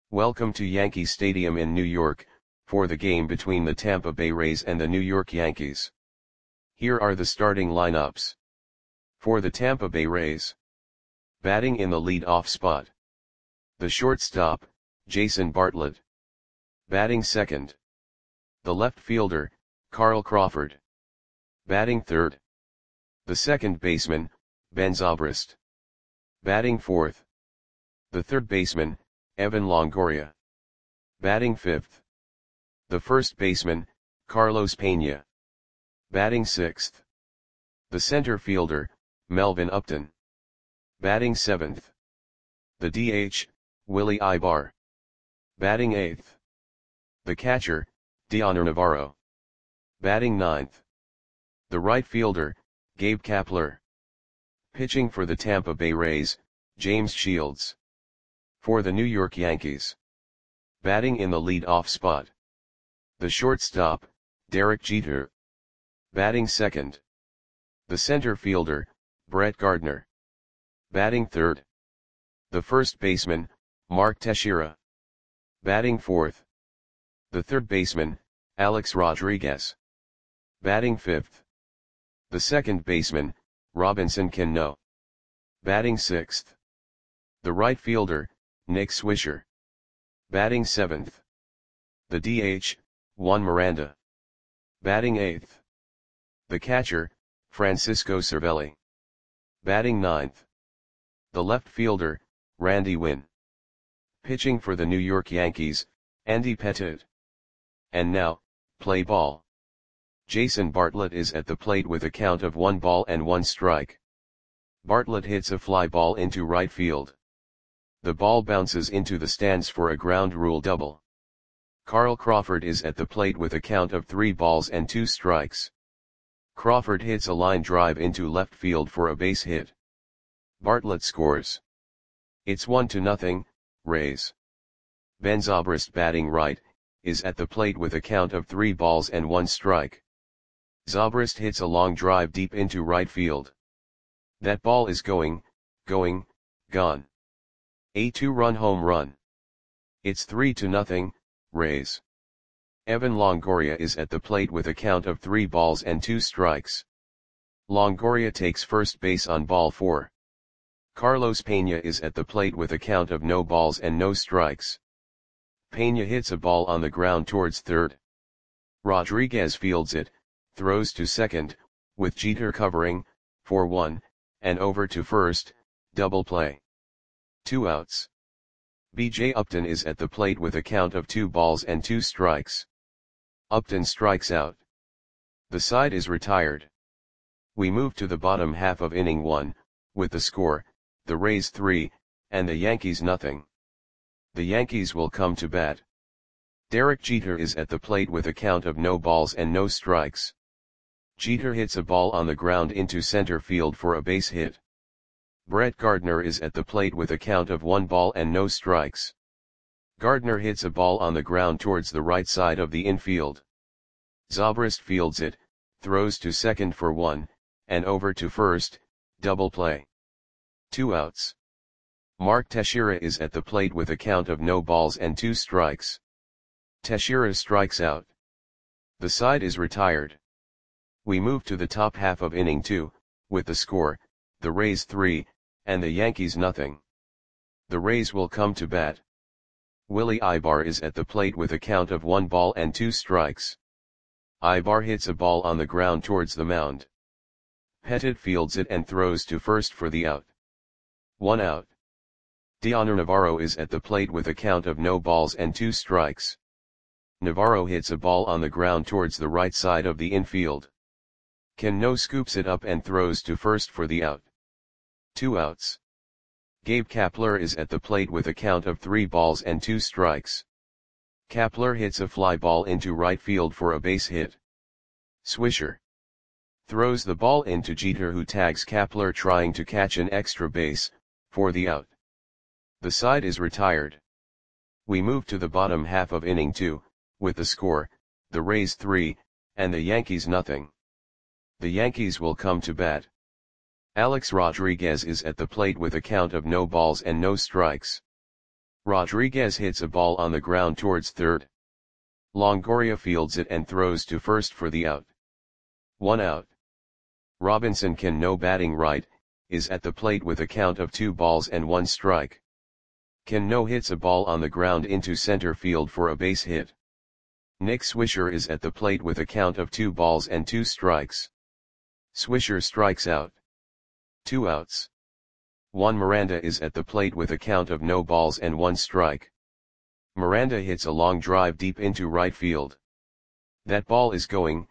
Welcome to Yankee Stadium in New York, for the game between the Tampa Bay Rays and the New York Yankees. Here are the starting lineups. For the Tampa Bay Rays. Batting in the lead-off spot. The shortstop, Jason Bartlett. Batting second. The left fielder, Carl Crawford. Batting third. The second baseman, Ben Zobrist. Batting fourth. The third baseman, Evan Longoria. Batting fifth. The first baseman, Carlos Pena. Batting sixth. The center fielder, Melvin Upton. Batting seventh. The DH, Willie Aybar. Batting eighth. The catcher, Dioner Navarro. Batting ninth. The right fielder, Gabe Kapler. Pitching for the Tampa Bay Rays, James Shields. For the New York Yankees. Batting in the lead-off spot. The shortstop, Derek Jeter. Batting second. The center fielder, Brett Gardner. Batting third. The first baseman, Mark Teixeira. Batting fourth. The third baseman, Alex Rodriguez. Batting fifth. The second baseman, Robinson Cano. Batting sixth. The right fielder, Nick Swisher. Batting seventh. The DH, Juan Miranda. Batting eighth. The catcher, Francisco Cervelli. Batting ninth. The left fielder, Randy Winn. Pitching for the New York Yankees, Andy Pettitte. And now, play ball. Jason Bartlett is at the plate with a count of 1 strike. Bartlett hits a fly ball into right field. The ball bounces into the stands for a ground rule double. Carl Crawford is at the plate with a count of 3 strikes. Crawford hits a line drive into left field for a base hit. Bartlett scores. It's 1-0, Rays. Ben Zobrist, batting right, is at the plate with a count of 3 strikes. Zobrist hits a long drive deep into right field. That ball is gone. A 2-run home run. It's 3-0, Rays. Evan Longoria is at the plate with a count of 3 strikes. Longoria takes first base on ball 4. Carlos Pena is at the plate with a count of no strikes. Pena hits a ball on the ground towards third. Rodriguez fields it, throws to second, with Jeter covering, for 1, and over to first, double play. 2 outs. B.J. Upton is at the plate with a count of 2 strikes. Upton strikes out. The side is retired. We move to the bottom half of inning 1, with the score, the Rays 3, and the Yankees nothing. The Yankees will come to bat. Derek Jeter is at the plate with a count of no strikes. Jeter hits a ball on the ground into center field for a base hit. Brett Gardner is at the plate with a count of 1 strikes. Gardner hits a ball on the ground towards the right side of the infield. Zobrist fields it, throws to second for 1, and over to first, double play. 2 outs. Mark Teixeira is at the plate with a count of no strikes. Teixeira strikes out. The side is retired. We move to the top half of inning 2, with the score, the Rays 3, and the Yankees nothing. The Rays will come to bat. Willie Aybar is at the plate with a count of 1 strikes. Aybar hits a ball on the ground towards the mound. Pettitte fields it and throws to first for the out. 1 out. Dioner Navarro is at the plate with a count of no strikes. Navarro hits a ball on the ground towards the right side of the infield. Cano scoops it up and throws to first for the out. 2 outs. Gabe Kapler is at the plate with a count of 3 strikes. Kapler hits a fly ball into right field for a base hit. Swisher throws the ball into Jeter, who tags Kapler trying to catch an extra base, for the out. The side is retired. We move to the bottom half of inning 2, with the score, the Rays 3, and the Yankees nothing. The Yankees will come to bat. Alex Rodriguez is at the plate with a count of no strikes. Rodriguez hits a ball on the ground towards third. Longoria fields it and throws to first for the out. 1 out. Robinson Cano, batting right, is at the plate with a count of 2 balls and 1 strike. Cano hits a ball on the ground into center field for a base hit. Nick Swisher is at the plate with a count of 2 balls and 2 strikes. Swisher strikes out. 2 outs. Juan Miranda is at the plate with a count of no balls and 1 strike. Miranda hits a long drive deep into right field. That ball is going,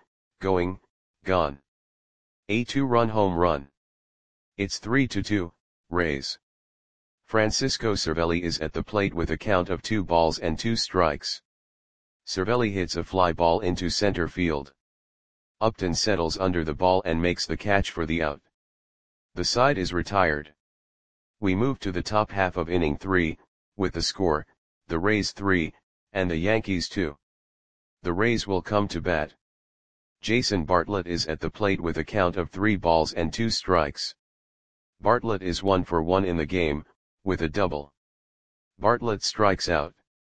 gone. A 2-run home run. It's 3-2, Rays. Francisco Cervelli is at the plate with a count of 2 balls and 2 strikes. Cervelli hits a fly ball into center field. Upton settles under the ball and makes the catch for the out. The side is retired. We move to the top half of inning 3, with the score, the Rays 3, and the Yankees 2. The Rays will come to bat. Jason Bartlett is at the plate with a count of 3 balls and 2 strikes. Bartlett is 1 for 1 in the game, with a double. Bartlett strikes out.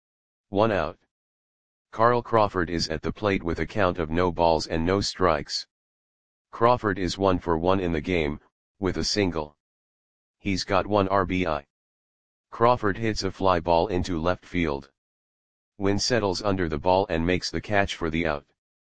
1 out. Carl Crawford is at the plate with a count of no balls and no strikes. Crawford is 1 for 1 in the game, with a single. He's got 1 RBI. Crawford hits a fly ball into left field. Wynn settles under the ball and makes the catch for the out.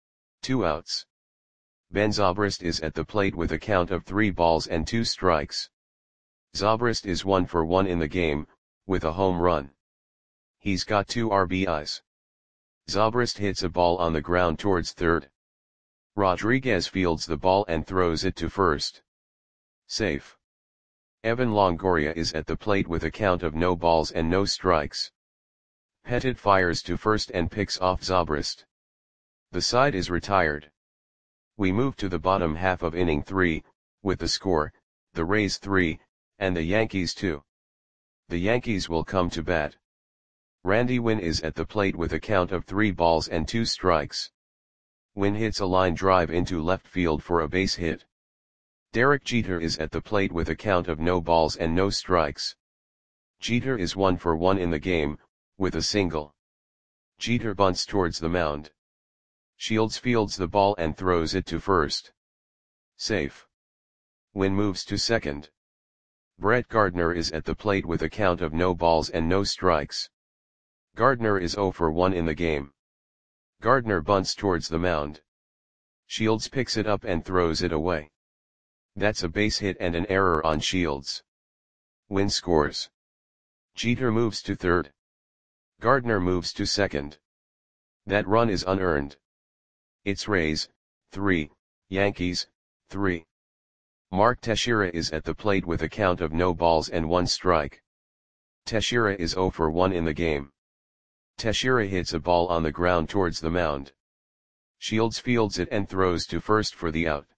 2 outs. Ben Zobrist is at the plate with a count of 3 balls and 2 strikes. Zobrist is 1 for 1 in the game, with a home run. He's got 2 RBIs. Zobrist hits a ball on the ground towards third. Rodriguez fields the ball and throws it to first. Safe. Evan Longoria is at the plate with a count of no balls and no strikes. Pettit fires to first and picks off Zobrist. The side is retired. We move to the bottom half of inning 3, with the score, the Rays 3, and the Yankees 2. The Yankees will come to bat. Randy Wynn is at the plate with a count of 3 balls and 2 strikes. Wynn hits a line drive into left field for a base hit. Derek Jeter is at the plate with a count of no balls and no strikes. Jeter is 1 for 1 in the game, with a single. Jeter bunts towards the mound. Shields fields the ball and throws it to first. Safe. Wynn moves to second. Brett Gardner is at the plate with a count of no balls and no strikes. Gardner is 0 for 1 in the game. Gardner bunts towards the mound. Shields picks it up and throws it away. That's a base hit and an error on Shields. Wynn scores. Jeter moves to third. Gardner moves to second. That run is unearned. It's Rays, 3, Yankees, 3. Mark Teixeira is at the plate with a count of no balls and 1 strike. Teixeira is 0 for 1 in the game. Teixeira hits a ball on the ground towards the mound. Shields fields it and throws to first for the out.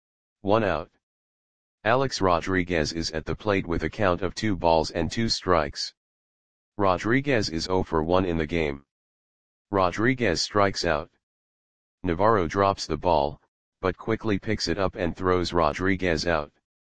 1 out. Alex Rodriguez is at the plate with a count of 2 balls and 2 strikes. Rodriguez is 0 for 1 in the game. Rodriguez strikes out. Navarro drops the ball, but quickly picks it up and throws Rodriguez out.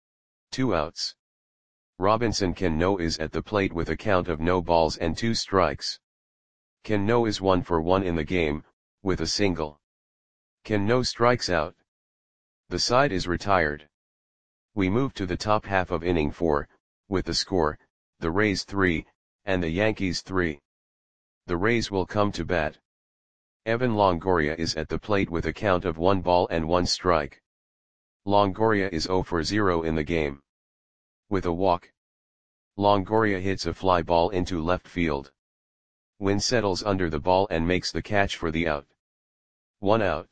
2 outs. Robinson Cano is at the plate with a count of no balls and 2 strikes. Cano is 1 for 1 in the game, with a single. Cano strikes out. The side is retired. We move to the top half of inning 4, with the score, the Rays 3, and the Yankees 3. The Rays will come to bat. Evan Longoria is at the plate with a count of 1 ball and 1 strike. Longoria is 0 for 0 in the game. With a walk. Longoria hits a fly ball into left field. Wynn settles under the ball and makes the catch for the out. 1 out.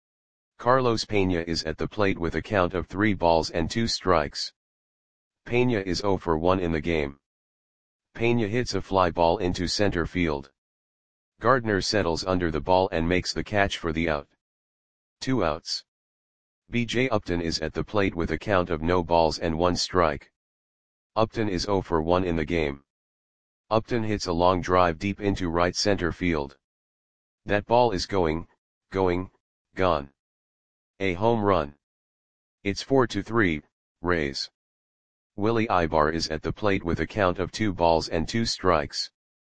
Carlos Pena is at the plate with a count of 3 balls and 2 strikes. Pena is 0 for 1 in the game. Pena hits a fly ball into center field. Gardner settles under the ball and makes the catch for the out. 2 outs. B.J. Upton is at the plate with a count of no balls and 1 strike. Upton is 0 for 1 in the game. Upton hits a long drive deep into right center field. That ball is going, gone. A home run. It's 4-3, Rays. Willie Ibar is at the plate with a count of 2 balls and 2 strikes.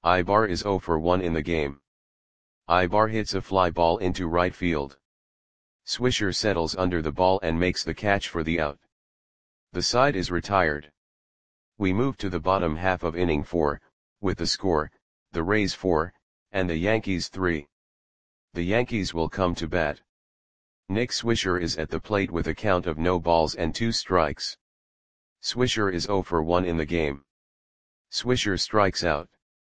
Ibar is 0 for 1 in the game. Ibar hits a fly ball into right field. Swisher settles under the ball and makes the catch for the out. The side is retired. We move to the bottom half of inning 4, with the score, the Rays 4, and the Yankees 3. The Yankees will come to bat. Nick Swisher is at the plate with a count of no balls and 2 strikes. Swisher is 0 for 1 in the game. Swisher strikes out.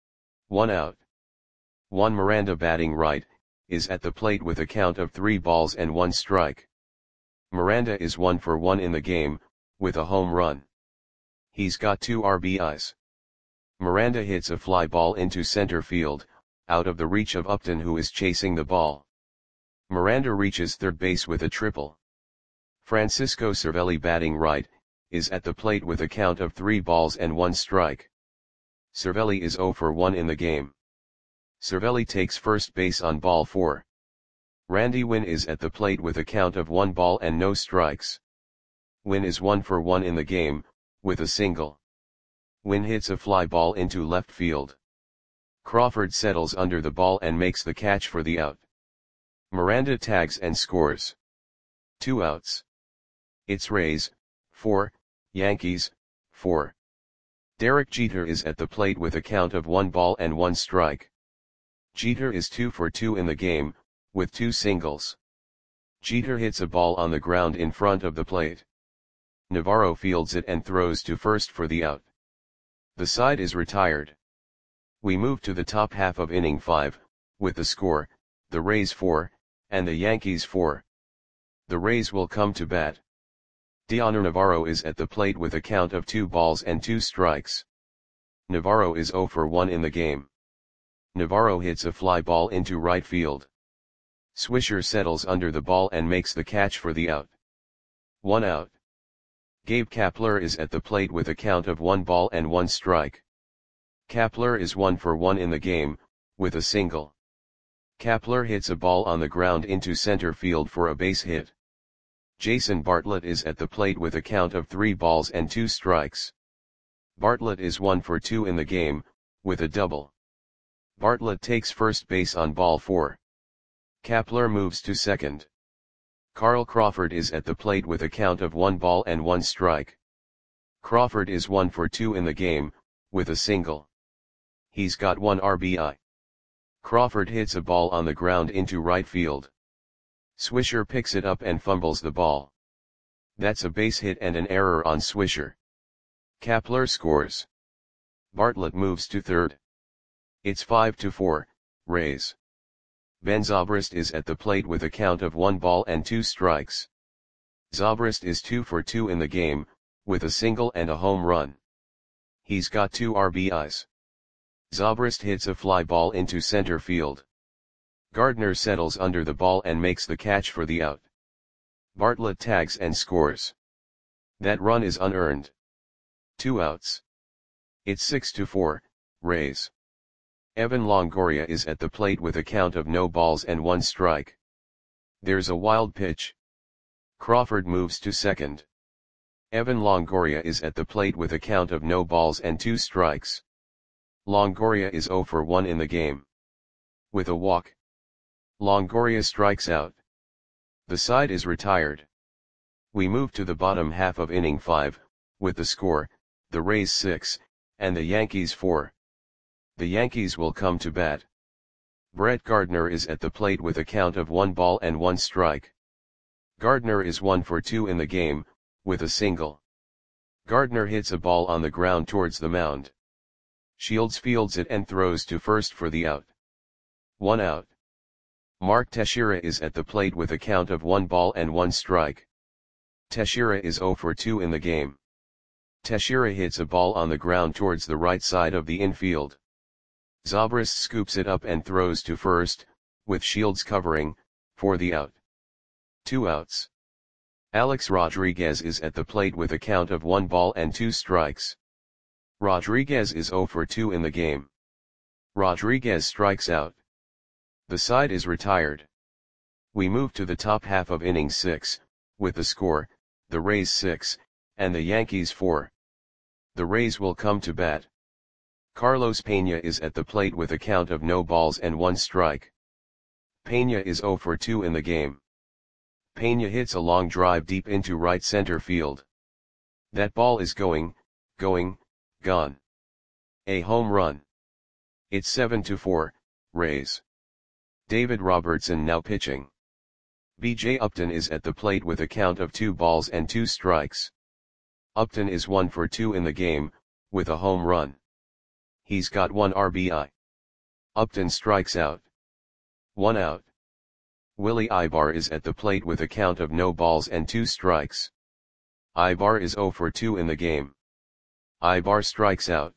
1 out. Juan Miranda, batting right, is at the plate with a count of 3 balls and 1 strike. Miranda is 1 for 1 in the game, with a home run. He's got 2 RBIs. Miranda hits a fly ball into center field, out of the reach of Upton, who is chasing the ball. Miranda reaches third base with a triple. Francisco Cervelli, batting right, is at the plate with a count of 3 balls and 1 strike. Cervelli is 0 for 1 in the game. Cervelli takes first base on ball 4. Randy Winn is at the plate with a count of 1 ball and no strikes. Winn is 1 for 1 in the game, with a single. Winn hits a fly ball into left field. Crawford settles under the ball and makes the catch for the out. Miranda tags and scores. 2 outs. It's Rays 4, Yankees 4. Derek Jeter is at the plate with a count of 1 ball and 1 strike. Jeter is 2 for 2 in the game, with 2 singles. Jeter hits a ball on the ground in front of the plate. Navarro fields it and throws to first for the out. The side is retired. We move to the top half of inning 5, with the score, the Rays 4, and the Yankees 4. The Rays will come to bat. Dioner Navarro is at the plate with a count of 2 balls and 2 strikes. Navarro is 0 for 1 in the game. Navarro hits a fly ball into right field. Swisher settles under the ball and makes the catch for the out. 1 out. Gabe Kapler is at the plate with a count of 1 ball and 1 strike. Kapler is 1 for 1 in the game, with a single. Kapler hits a ball on the ground into center field for a base hit. Jason Bartlett is at the plate with a count of 3 balls and 2 strikes. Bartlett is 1 for 2 in the game, with a double. Bartlett takes first base on ball 4. Kapler moves to second. Carl Crawford is at the plate with a count of 1 ball and 1 strike. Crawford is 1 for 2 in the game, with a single. He's got 1 RBI. Crawford hits a ball on the ground into right field. Swisher picks it up and fumbles the ball. That's a base hit and an error on Swisher. Kapler scores. Bartlett moves to third. It's 5-4, Rays. Ben Zobrist is at the plate with a count of 1 ball and 2 strikes. Zobrist is 2 for 2 in the game, with a single and a home run. He's got 2 RBIs. Zobrist hits a fly ball into center field. Gardner settles under the ball and makes the catch for the out. Bartlett tags and scores. That run is unearned. 2 outs. It's 6-4, Rays. Evan Longoria is at the plate with a count of no balls and 1 strike. There's a wild pitch. Crawford moves to second. Evan Longoria is at the plate with a count of no balls and 2 strikes. Longoria is 0 for 1 in the game. With a walk. Longoria strikes out. The side is retired. We move to the bottom half of inning 5, with the score, the Rays 6, and the Yankees 4. The Yankees will come to bat. Brett Gardner is at the plate with a count of 1 ball and 1 strike. Gardner is 1 for 2 in the game, with a single. Gardner hits a ball on the ground towards the mound. Shields fields it and throws to first for the out. 1 out. Mark Teixeira is at the plate with a count of 1 ball and 1 strike. Teixeira is 0 for 2 in the game. Teixeira hits a ball on the ground towards the right side of the infield. Zobrist scoops it up and throws to first, with Shields covering, for the out. 2 outs. Alex Rodriguez is at the plate with a count of 1 ball and 2 strikes. Rodriguez is 0 for 2 in the game. Rodriguez strikes out. The side is retired. We move to the top half of inning 6, with the score, the Rays 6, and the Yankees 4. The Rays will come to bat. Carlos Peña is at the plate with a count of no balls and 1 strike. Peña is 0 for 2 in the game. Peña hits a long drive deep into right center field. That ball is gone. A home run. It's 7-4, Rays. David Robertson now pitching. B.J. Upton is at the plate with a count of 2 balls and 2 strikes. Upton is 1 for 2 in the game, with a home run. He's got 1 RBI. Upton strikes out. 1 out. Willie Ibar is at the plate with a count of no balls and 2 strikes. Ibar is 0 for 2 in the game. Ibar strikes out.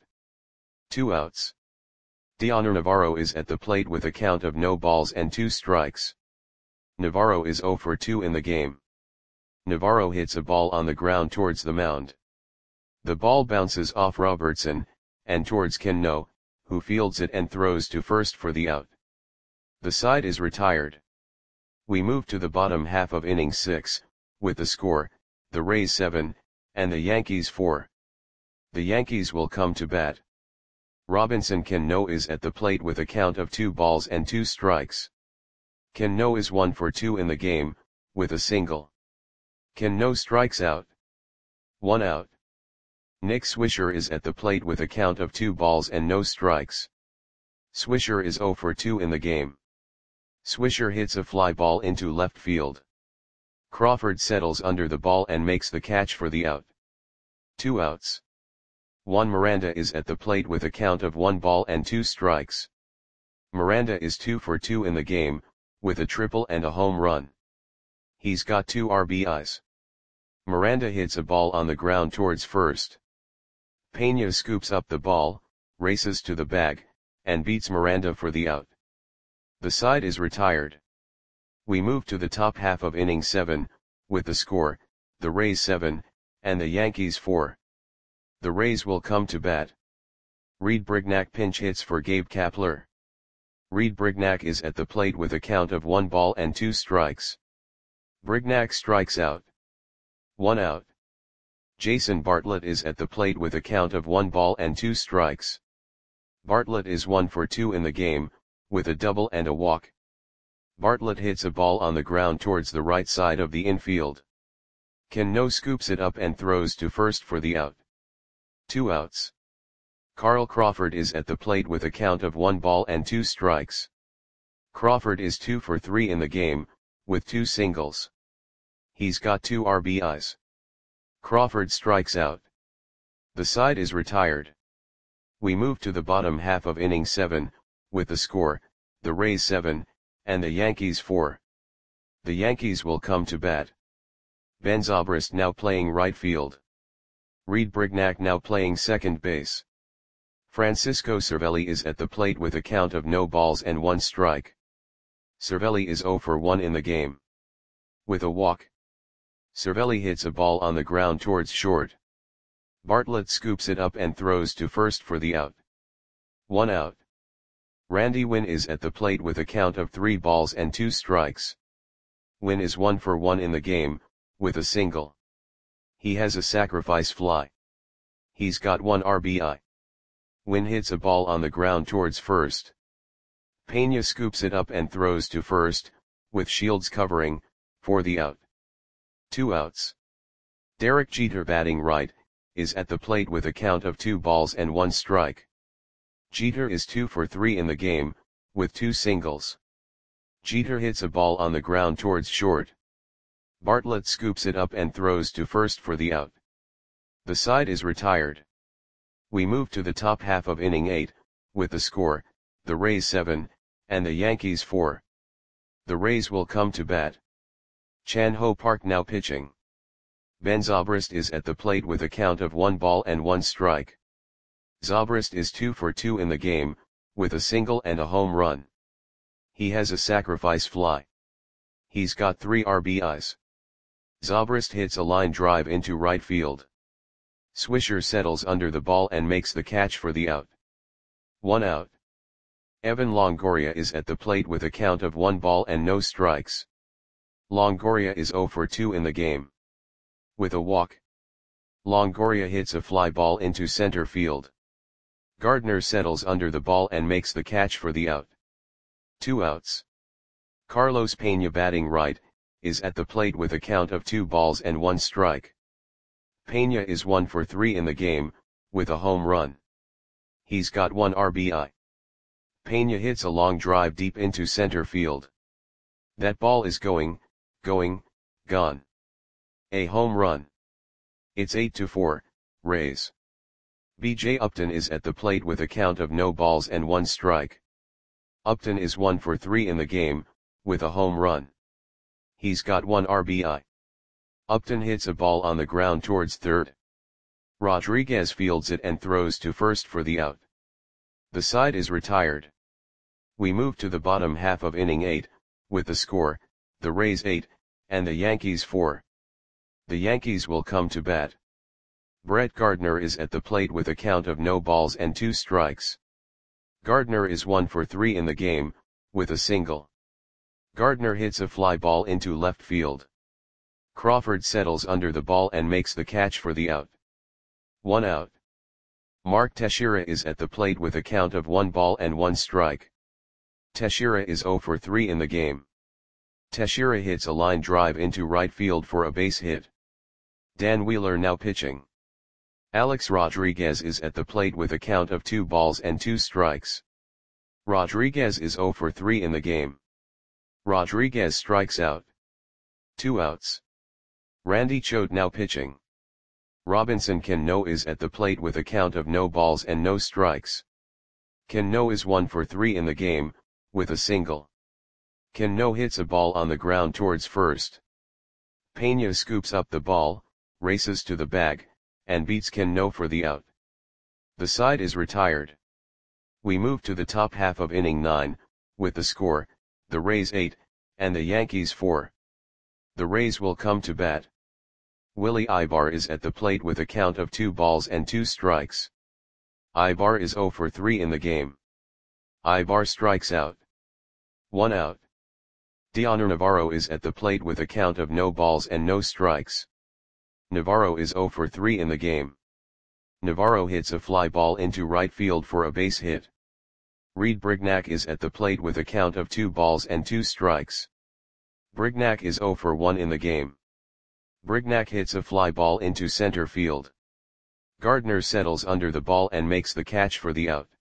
2 outs. Dioner Navarro is at the plate with a count of no balls and 2 strikes. Navarro is 0 for 2 in the game. Navarro hits a ball on the ground towards the mound. The ball bounces off Robertson, and towards Ken No, who fields it and throws to first for the out. The side is retired. We move to the bottom half of inning 6, with the score, the Rays 7, and the Yankees 4. The Yankees will come to bat. Robinson Cano is at the plate with a count of 2 balls and 2 strikes. Cano is 1 for 2 in the game, with a single. Cano strikes out. 1 out. Nick Swisher is at the plate with a count of 2 balls and no strikes. Swisher is 0 for 2 in the game. Swisher hits a fly ball into left field. Crawford settles under the ball and makes the catch for the out. 2 outs. Juan Miranda is at the plate with a count of 1 ball and 2 strikes. Miranda is 2 for 2 in the game, with a triple and a home run. He's got 2 RBIs. Miranda hits a ball on the ground towards first. Peña scoops up the ball, races to the bag, and beats Miranda for the out. The side is retired. We move to the top half of inning 7, with the score, the Rays 7, and the Yankees 4. The Rays will come to bat. Reed Brignac pinch hits for Gabe Kapler. Reed Brignac is at the plate with a count of 1 ball and 2 strikes. Brignac strikes out. 1 out. Jason Bartlett is at the plate with a count of 1 ball and 2 strikes. Bartlett is 1 for 2 in the game, with a double and a walk. Bartlett hits a ball on the ground towards the right side of the infield. Cano scoops it up and throws to first for the out. 2 outs. Carl Crawford is at the plate with a count of 1 ball and 2 strikes. Crawford is 2 for 3 in the game, with 2 singles. He's got 2 RBIs. Crawford strikes out. The side is retired. We move to the bottom half of inning 7, with the score, the Rays 7, and the Yankees 4. The Yankees will come to bat. Ben Zobrist now playing right field. Reed Brignac now playing second base. Francisco Cervelli is at the plate with a count of no balls and 1 strike. Cervelli is 0 for 1 in the game. With a walk. Cervelli hits a ball on the ground towards short. Bartlett scoops it up and throws to first for the out. 1 out. Randy Winn is at the plate with a count of 3 balls and 2 strikes. Winn is 1 for 1 in the game, with a single. He has a sacrifice fly. He's got 1 RBI. Winn hits a ball on the ground towards first. Peña scoops it up and throws to first, with Shields covering, for the out. 2 outs. Derek Jeter batting right, is at the plate with a count of 2 balls and 1 strike. Jeter is 2 for 3 in the game, with 2 singles. Jeter hits a ball on the ground towards short. Bartlett scoops it up and throws to first for the out. The side is retired. We move to the top half of inning 8, with the score, the Rays 7, and the Yankees 4. The Rays will come to bat. Chan Ho Park now pitching. Ben Zobrist is at the plate with a count of 1 ball and 1 strike. Zobrist is 2 for 2 in the game, with a single and a home run. He has a sacrifice fly. He's got 3 RBIs. Zobrist hits a line drive into right field. Swisher settles under the ball and makes the catch for the out. 1 out. Evan Longoria is at the plate with a count of 1 ball and no strikes. Longoria is 0 for 2 in the game. With a walk. Longoria hits a fly ball into center field. Gardner settles under the ball and makes the catch for the out. 2 outs. Carlos Pena, batting right, is at the plate with a count of 2 balls and 1 strike. Pena is 1 for 3 in the game, with a home run. He's got 1 RBI. Pena hits a long drive deep into center field. That ball is going, gone. A home run. It's 8-4, Rays. B.J. Upton is at the plate with a count of no balls and 1 strike. Upton is 1 for 3 in the game, with a home run. He's got 1 RBI. Upton hits a ball on the ground towards third. Rodriguez fields it and throws to first for the out. The side is retired. We move to the bottom half of inning 8, with the score, the Rays 8, and the Yankees 4. The Yankees will come to bat. Brett Gardner is at the plate with a count of no balls and 2 strikes. Gardner is 1 for 3 in the game, with a single. Gardner hits a fly ball into left field. Crawford settles under the ball and makes the catch for the out. 1 out. Mark Teixeira is at the plate with a count of 1 ball and 1 strike. Teixeira is 0 for 3 in the game. Teixeira hits a line drive into right field for a base hit. Dan Wheeler now pitching. Alex Rodriguez is at the plate with a count of 2 balls and 2 strikes. Rodriguez is 0 for 3 in the game. Rodriguez strikes out. 2 outs. Randy Choate now pitching. Robinson Cano is at the plate with a count of no balls and no strikes. Cano is 1 for 3 in the game, with a single. Cano hits a ball on the ground towards first. Pena scoops up the ball, races to the bag, and beats Cano for the out. The side is retired. We move to the top half of inning 9, with the score, the Rays 8, and the Yankees 4. The Rays will come to bat. Willie Ibar is at the plate with a count of 2 balls and 2 strikes. Ibar is 0 for 3 in the game. Ibar strikes out. 1 out. Dioner Navarro is at the plate with a count of no balls and no strikes. Navarro is 0 for 3 in the game. Navarro hits a fly ball into right field for a base hit. Reed Brignac is at the plate with a count of 2 balls and 2 strikes. Brignac is 0 for 1 in the game. Brignac hits a fly ball into center field. Gardner settles under the ball and makes the catch for the out.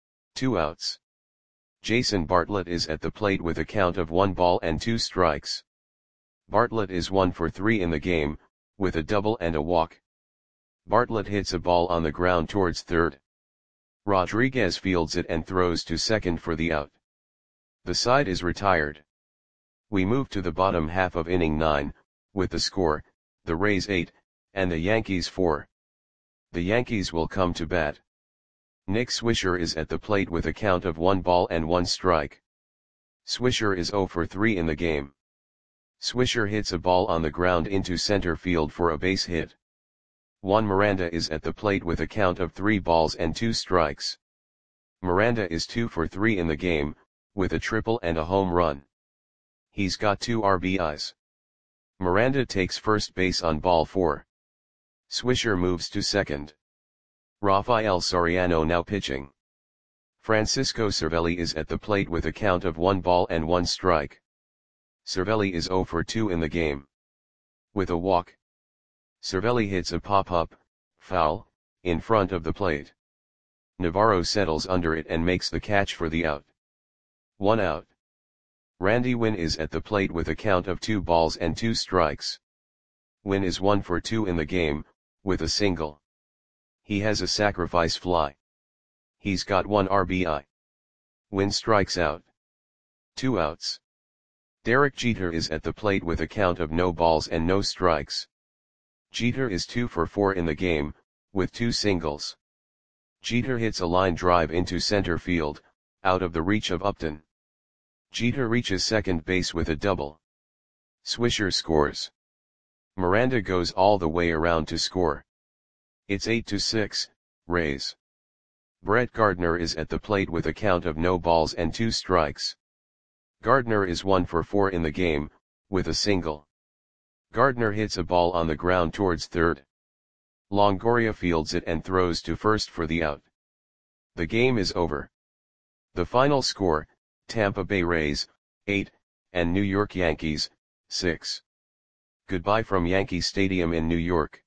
2 outs. Jason Bartlett is at the plate with a count of 1 ball and 2 strikes. Bartlett is 1 for 3 in the game, with a double and a walk. Bartlett hits a ball on the ground towards third. Rodriguez fields it and throws to second for the out. The side is retired. We move to the bottom half of inning 9, with the score, the Rays 8, and the Yankees 4. The Yankees will come to bat. Nick Swisher is at the plate with a count of 1 ball and 1 strike. Swisher is 0 for 3 in the game. Swisher hits a ball on the ground into center field for a base hit. Juan Miranda is at the plate with a count of 3 balls and 2 strikes. Miranda is 2 for 3 in the game, with a triple and a home run. He's got 2 RBIs. Miranda takes first base on ball 4. Swisher moves to second. Rafael Soriano now pitching. Francisco Cervelli is at the plate with a count of 1 ball and 1 strike. Cervelli is 0 for 2 in the game. With a walk. Cervelli hits a pop-up, foul, in front of the plate. Navarro settles under it and makes the catch for the out. 1 out. Randy Winn is at the plate with a count of 2 balls and 2 strikes. Winn is 1 for 2 in the game, with a single. He has a sacrifice fly. He's got 1 RBI. Winn strikes out. 2 outs. Derek Jeter is at the plate with a count of no balls and no strikes. Jeter is 2 for 4 in the game, with 2 singles. Jeter hits a line drive into center field, out of the reach of Upton. Jeter reaches second base with a double. Swisher scores. Miranda goes all the way around to score. It's 8-6, Rays. Brett Gardner is at the plate with a count of no balls and 2 strikes. Gardner is 1 for 4 in the game, with a single. Gardner hits a ball on the ground towards third. Longoria fields it and throws to first for the out. The game is over. The final score, Tampa Bay Rays, 8, and New York Yankees, 6. Goodbye from Yankee Stadium in New York.